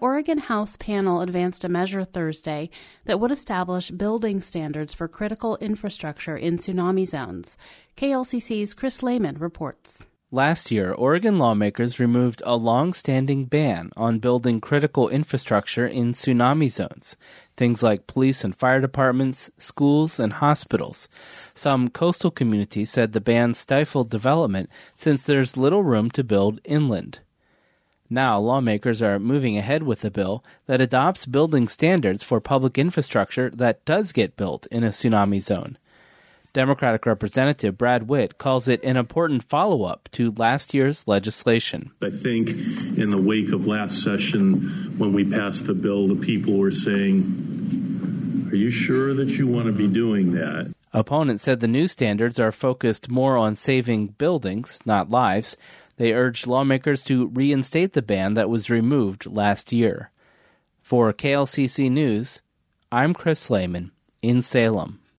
Oregon House panel advanced a measure Thursday that would establish building standards for critical infrastructure in tsunami zones. KLCC's Chris Lehman reports. Last year, Oregon lawmakers removed a long-standing ban on building critical infrastructure in tsunami zones, things like police and fire departments, schools, and hospitals. Some coastal communities said the ban stifled development since there's little room to build inland. Now, lawmakers are moving ahead with a bill that adopts building standards for public infrastructure that does get built in a tsunami zone. Democratic Representative Brad Witt calls it an important follow-up to last year's legislation. I think in the wake of last session, when we passed the bill, the people were saying, "Are you sure that you want to be doing that?" Opponents said the new standards are focused more on saving buildings, not lives. They urged lawmakers to reinstate the ban that was removed last year. For KLCC News, I'm Chris Lehman in Salem.